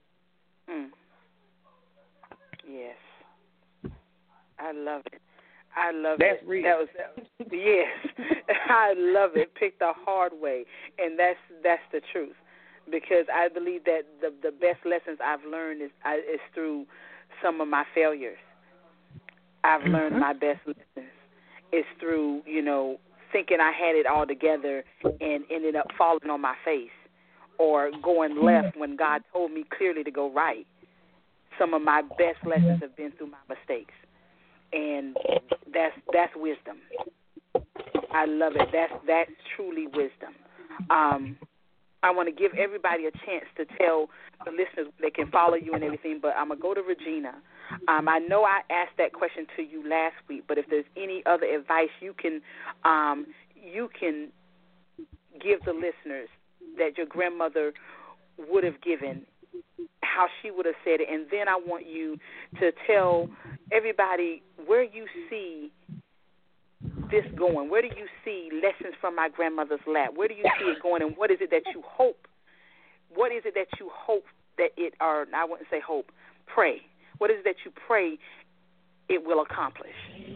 Yes. I love it. I love That's it. Real. Yes. I love it. Pick the hard way. And that's the truth. Because I believe that the best lessons I've learned is through some of my failures. I've learned my best lessons. It's through, thinking I had it all together and ended up falling on my face or going left when God told me clearly to go right. Some of my best lessons have been through my mistakes. And that's wisdom. I love it. That's truly wisdom. I want to give everybody a chance to tell the listeners they can follow you and everything, but I'm going to go to Regina. I know I asked that question to you last week, but if there's any other advice you can give the listeners that your grandmother would have given, how she would have said it, and then I want you to tell everybody where you see this going. Where do you see lessons from my grandmother's lap? Where do you see it going, and what is it that you hope? What is it that you hope that it, or I wouldn't say hope, pray. What is it that you pray it will accomplish?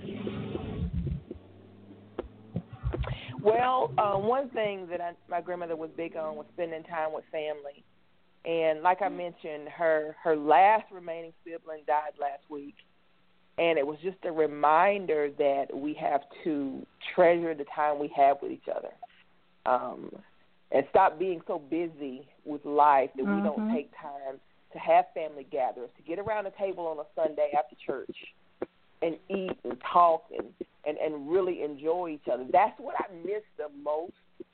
Well, one thing that my grandmother was big on was spending time with family. And like I mentioned, her last remaining sibling died last week. And it was just a reminder that we have to treasure the time we have with each other. and stop being so busy with life that we don't take time to have family gatherings, to get around the table on a Sunday after church and eat and talk and really enjoy each other. That's what I miss the most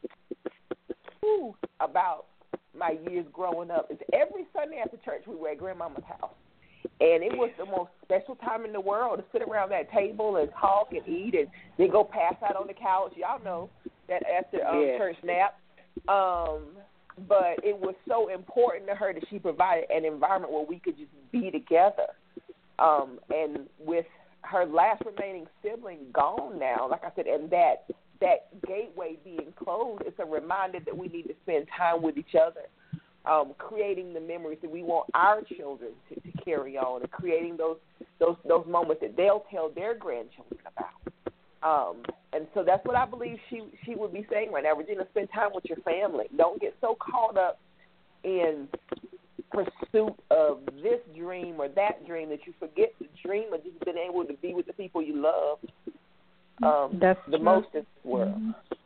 about my years growing up. Is every Sunday after church we were at Grandmama's house. And it was the most special time in the world to sit around that table and talk and eat and then go pass out on the couch. Y'all know that after church nap. But it was so important to her that she provided an environment where we could just be together. And with her last remaining sibling gone now, like I said, and that gateway being closed, it's a reminder that we need to spend time with each other, creating the memories that we want our children to carry on, and creating those moments that they'll tell their grandchildren about. And so that's what I believe she would be saying right now. Regina, spend time with your family. Don't get so caught up in pursuit of this dream or that dream that you forget the dream of just being able to be with the people you love that's the true. most in this world.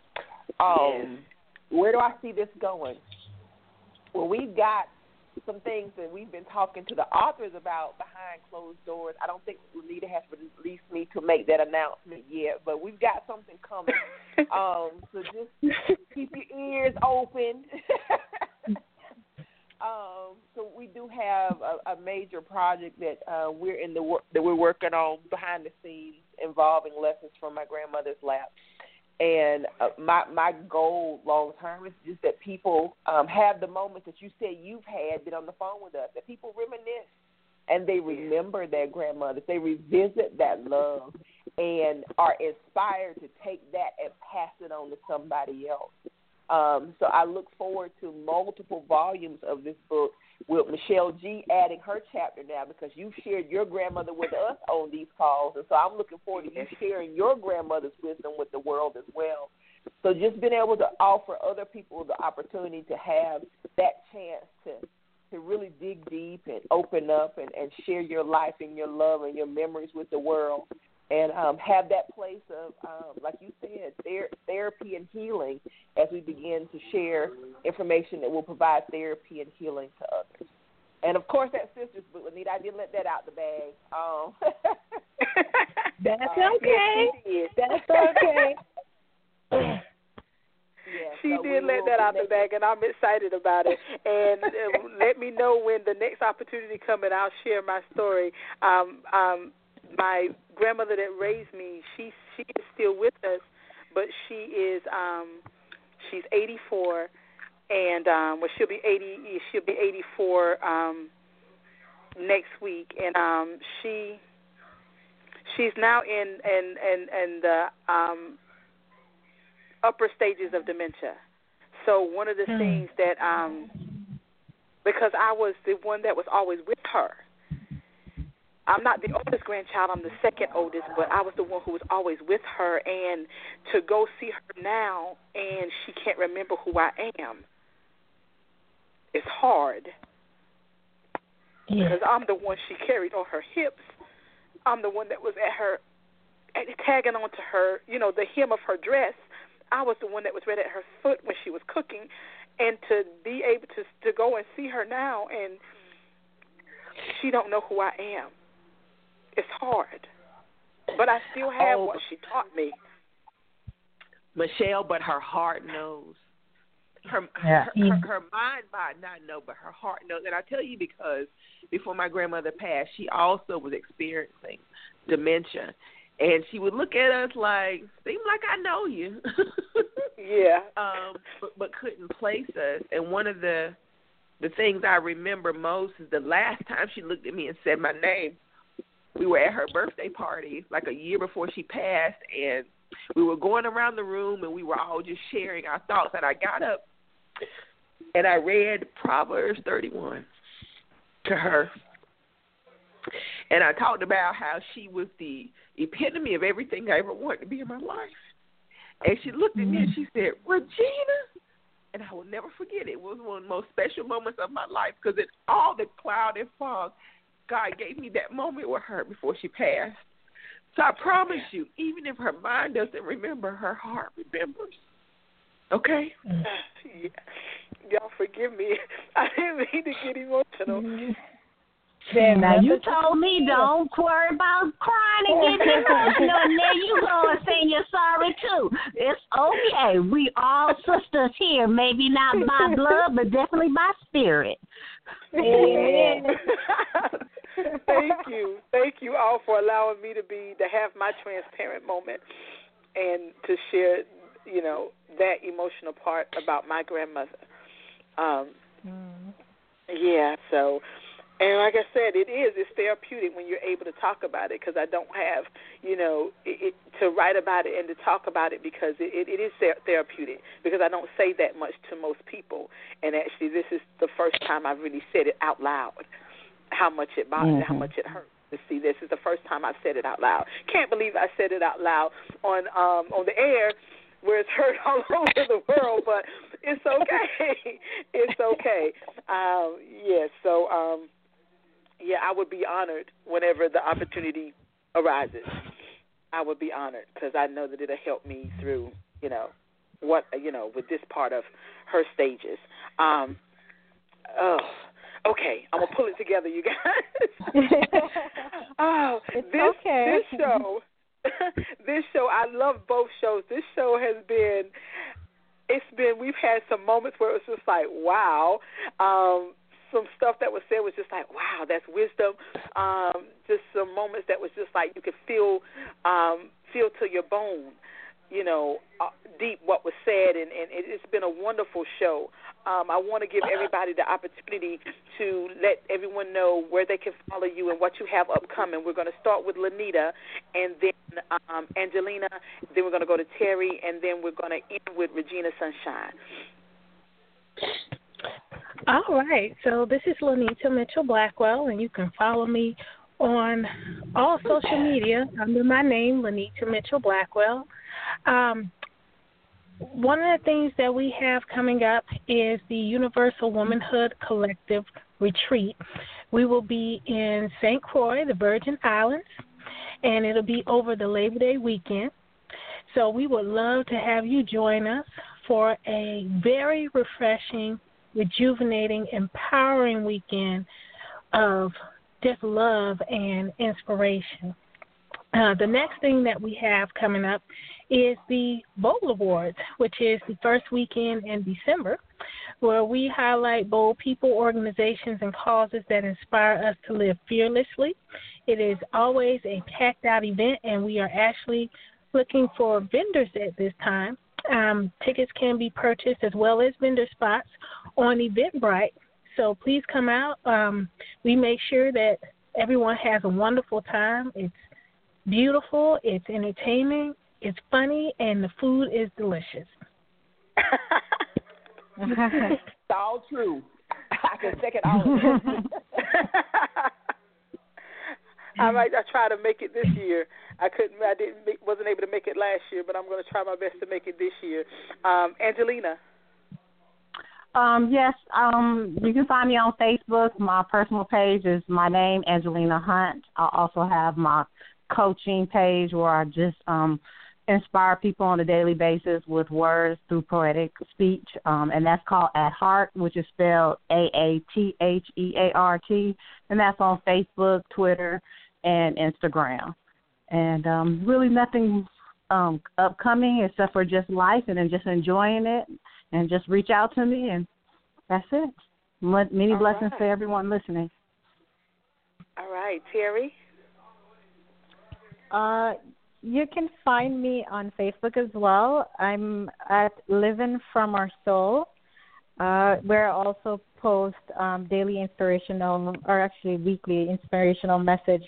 Where do I see this going? Well, we've got some things that we've been talking to the authors about behind closed doors. I don't think Lanita has released me to make that announcement yet, but we've got something coming. So just keep your ears open. So we do have a major project that we're working on behind the scenes, involving lessons from my grandmother's lap. And my goal long term is just that people have the moments that you said you've had, been on the phone with us, that people reminisce and they remember their grandmothers. They revisit that love and are inspired to take that and pass it on to somebody else. So I look forward to multiple volumes of this book, with Michelle G. adding her chapter now, because you shared your grandmother with us on these calls. And so I'm looking forward to you sharing your grandmother's wisdom with the world as well. So just being able to offer other people the opportunity to have that chance to really dig deep and open up and share your life and your love and your memories with the world. And have that place of, like you said, therapy and healing as we begin to share information that will provide therapy and healing to others. And, of course, that sister's book, Anita, I didn't let that out the bag. That's okay. That's okay. She did let that out the bag, and I'm excited about it. And let me know when the next opportunity comes, and I'll share my story. My grandmother that raised me, she is still with us, but she's 84, and she'll be 84 next week, and she's now in the upper stages of dementia. So one of the things that because I was the one that was always with her. I'm not the oldest grandchild, I'm the second oldest, but I was the one who was always with her, and to go see her now and she can't remember who I am, it's hard. Because I'm the one she carried on her hips. I'm the one that was at her, tagging onto her, the hem of her dress. I was the one that was right at her foot when she was cooking, and to be able to go and see her now and she don't know who I am. It's hard, but I still have what she taught me. Michelle, but her heart knows. Her mind might not know, but her heart knows. And I tell you, because before my grandmother passed, she also was experiencing dementia. And she would look at us like, seem like I know you. Yeah. But couldn't place us. And one of the things I remember most is the last time she looked at me and said my name. We were at her birthday party like a year before she passed, and we were going around the room, and we were all just sharing our thoughts. And I got up, and I read Proverbs 31 to her. And I talked about how she was the epitome of everything I ever wanted to be in my life. And she looked at me and she said, Regina. And I will never forget it. It was one of the most special moments of my life, because in all the cloud and fog, God gave me that moment with her before she passed. So I promise you, even if her mind doesn't remember, her heart remembers. Okay. Yeah. Y'all forgive me. I didn't mean to get emotional. Now, you told me don't worry about crying and getting emotional, and there you go and saying you're sorry, too. It's okay. We all sisters here, maybe not by blood, but definitely by spirit. Amen. Thank you all for allowing me to have my transparent moment and to share, that emotional part about my grandmother. Yeah, so, and like I said, it's therapeutic when you're able to talk about it, because I don't have, to write about it and to talk about it, because it is therapeutic, because I don't say that much to most people, and actually this is the first time I've really said it out loud, how much it bothered, how much it hurt. To see, this is the first time I've said it out loud. Can't believe I said it out loud on the air, where it's heard all over the world, but it's okay. It's okay. I would be honored whenever the opportunity arises. I would be honored, because I know that it'll help me through, with this part of her stages. Okay, I'm going to pull it together, you guys. This show, I love both shows. This show has been, we've had some moments where it was just like, wow. Some stuff that was said was just like, wow, that's wisdom. Just some moments that was just like you could feel to your bone, deep what was said, and it's been a wonderful show. I want to give everybody the opportunity to let everyone know where they can follow you and what you have upcoming. We're going to start with Lanita, and then Angelina, then we're going to go to Terry, and then we're going to end with Regina Sunshine. All right, so this is Lanita Mitchell Blackwell, and you can follow me on all social media under my name, Lanita Mitchell Blackwell. One of the things that we have coming up is the Universal Womanhood Collective Retreat. We will be in St. Croix, the Virgin Islands, and it'll be over the Labor Day weekend. So we would love to have you join us for a very refreshing, rejuvenating, empowering weekend of just love and inspiration. The next thing that we have coming up is the Bold Awards, which is the first weekend in December, where we highlight bold people, organizations, and causes that inspire us to live fearlessly. It is always a packed-out event, and we are actually looking for vendors at this time. Tickets can be purchased as well as vendor spots on Eventbrite. So please come out. We make sure that everyone has a wonderful time. It's beautiful, it's entertaining, it's funny, and the food is delicious. It's all true. I can second all of it. All right, I try to make it this year. Wasn't able to make it last year, but I'm going to try my best to make it this year. Angelina. Yes, you can find me on Facebook. My personal page is my name, Angelina Hunt. I also have my coaching page where I just inspire people on a daily basis with words through poetic speech, and that's called At Heart, which is spelled AATHEART, and that's on Facebook, Twitter, and Instagram. And really nothing upcoming except for just life and then just enjoying it, and just reach out to me, and that's it. Many blessings to everyone listening. All right, Terry? You can find me on Facebook as well. I'm at Living From Our Soul, where I also post daily inspirational, or actually weekly inspirational message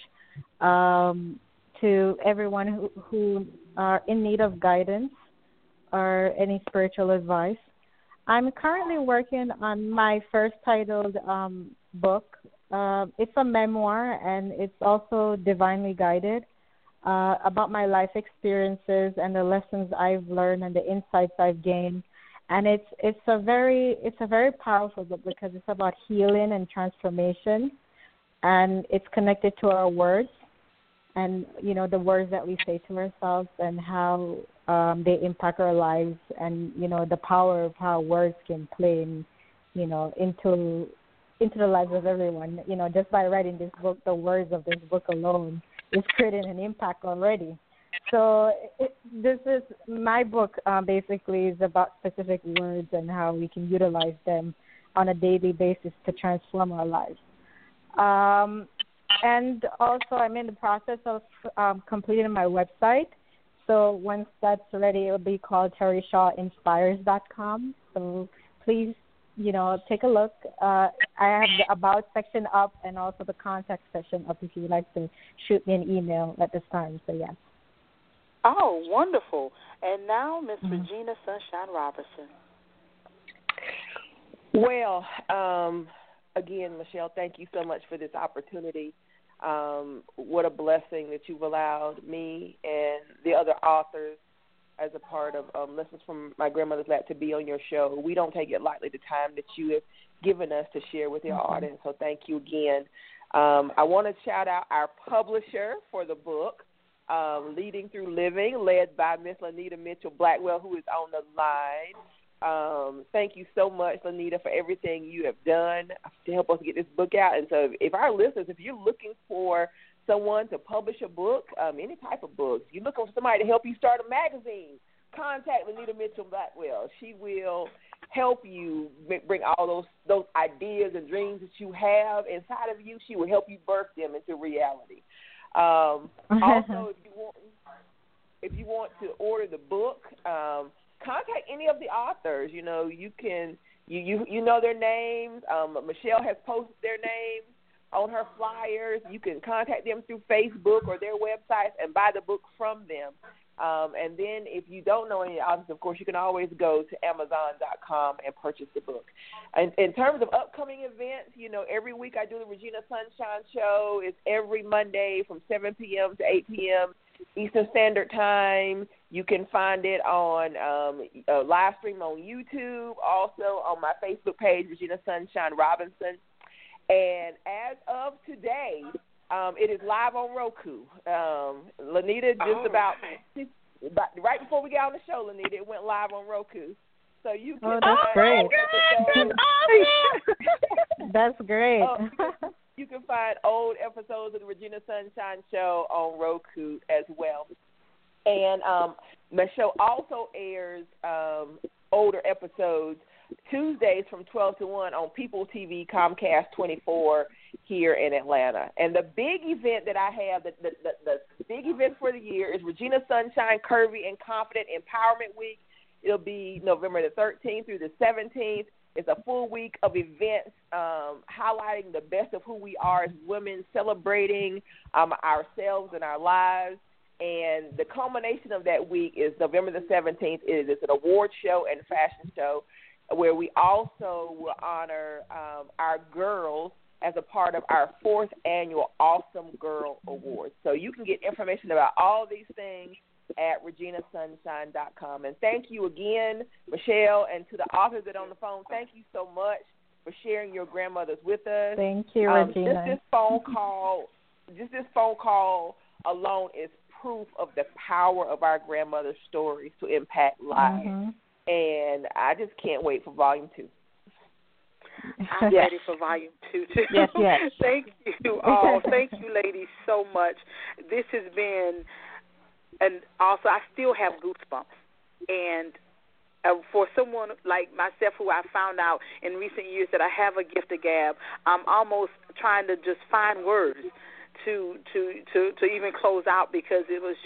to everyone who are in need of guidance or any spiritual advice. I'm currently working on my first titled book. It's a memoir, and it's also divinely guided. About my life experiences and the lessons I've learned and the insights I've gained, and it's a very powerful book because it's about healing and transformation, and it's connected to our words. and the words that we say to ourselves and how they impact our lives, and the power of how words can play into the lives of everyone. Just by writing this book, the words of this book alone is creating an impact already. So this is my book. Basically, is about specific words and how we can utilize them on a daily basis to transform our lives. And also, I'm in the process of completing my website. So once that's ready, it will be called TerryShawInspires.com. So please, take a look. I have the About section up and also the Contact section up if you would like to shoot me an email at this time. So, yes. Oh, wonderful. And now, Miss Regina Sunshine Robertson. Well, again, Michelle, thank you so much for this opportunity. What a blessing that you've allowed me and the other authors as a part of Lessons from My Grandmother's Lap to be on your show. We don't take it lightly, the time that you have given us to share with your audience, so thank you again. I want to shout out our publisher for the book, Leading Through Living, led by Miss Lanita Mitchell Blackwell, who is on the line. Thank you so much, Lanita, for everything you have done to help us get this book out. And so if our listeners, if you're looking for someone to publish a book, any type of book, you're looking for somebody to help you start a magazine, contact Lanita Mitchell Blackwell. She will help you bring all those ideas and dreams that you have inside of you. She will help you birth them into reality. Also, if you want to order the book, contact any of the authors. You can you know their names. Michelle has posted their names on her flyers. You can contact them through Facebook or their websites and buy the book from them. And then if you don't know any authors, of course, you can always go to Amazon.com and purchase the book. And in terms of upcoming events, every week I do the Regina Sunshine Show. It's every Monday from 7 p.m. to 8 p.m. Eastern Standard Time. You can find it on live stream on YouTube, also on my Facebook page, Regina Sunshine Robinson. And as of today, it is live on Roku. Lanita, about right before we got on the show, Lanita, it went live on Roku. So you can. Oh, that's great. That's great. You can find old episodes of the Regina Sunshine Show on Roku as well. And the show also airs older episodes Tuesdays from 12 to 1 on People TV Comcast 24 here in Atlanta. And the big event that I have, the big event for the year is Regina Sunshine Curvy and Confident Empowerment Week. It'll be November the 13th through the 17th. It's a full week of events highlighting the best of who we are as women, celebrating ourselves and our lives. And the culmination of that week is November the 17th. It's an award show and fashion show where we also will honor our girls as a part of our 4th annual Awesome Girl Awards. So you can get information about all these things at reginasunshine.com. And thank you again, Michelle, and to the authors that are on the phone, thank you so much for sharing your grandmothers with us. Thank you, Regina. Just this phone call alone is proof of the power of our grandmother's stories to impact lives. And I just can't wait for Volume 2. I'm ready for Volume 2, too. Yes. Thank you all. Thank you, ladies, so much. This has been, and also I still have goosebumps. And for someone like myself who I found out in recent years that I have a gift of gab, I'm almost trying to just find words to even close out, because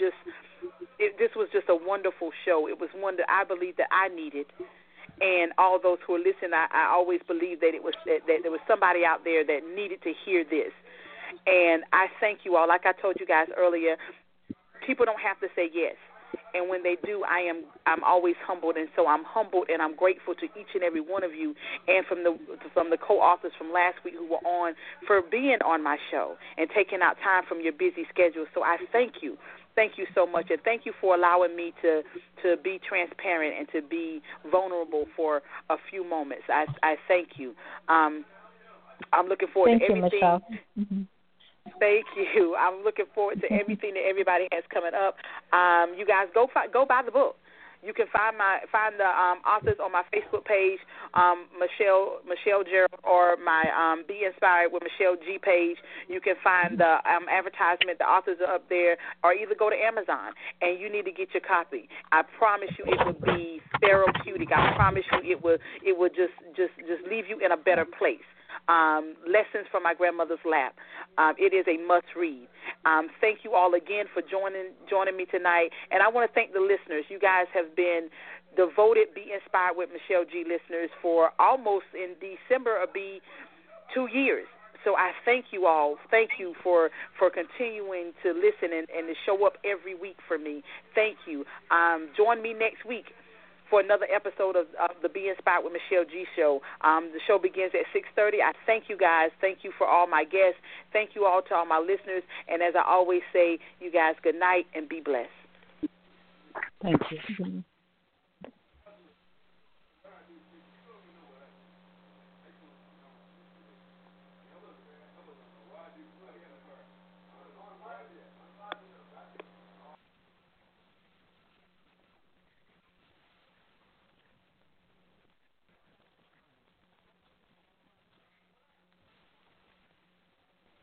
this was just a wonderful show. It was one that I believe that I needed. And all those who are listening, I always believe that that there was somebody out there that needed to hear this. And I thank you all. Like I told you guys earlier, people don't have to say yes. And when they do, I'm always humbled. And so I'm humbled and I'm grateful to each and every one of you, and from the co-authors from last week who were on, for being on my show and taking out time from your busy schedule. So I thank you. Thank you so much, and thank you for allowing me to be transparent and to be vulnerable for a few moments. I thank you. I'm looking forward to everything. Thank you, Michelle. Thank you. I'm looking forward to everything that everybody has coming up. You guys go buy the book. You can find the authors on my Facebook page, Michelle Gerald, or my Be Inspired with Michelle G page. You can find the advertisement. The authors are up there, or either go to Amazon and you need to get your copy. I promise you, it will be therapeutic. I promise you, it will just leave you in a better place. Lessons from My Grandmother's Lap. It is a must-read. Thank you all again for joining me tonight. And I want to thank the listeners. You guys have been devoted Be Inspired with Michelle G listeners for almost, in December, it'll be 2 years. So I thank you all. Thank you for continuing to listen and to show up every week for me. Thank you. Join me next week for another episode of the Be Inspired with Michelle G show. The show begins at 6:30. I thank you guys. Thank you for all my guests. Thank you all to all my listeners. And as I always say, you guys, good night and be blessed. Thank you.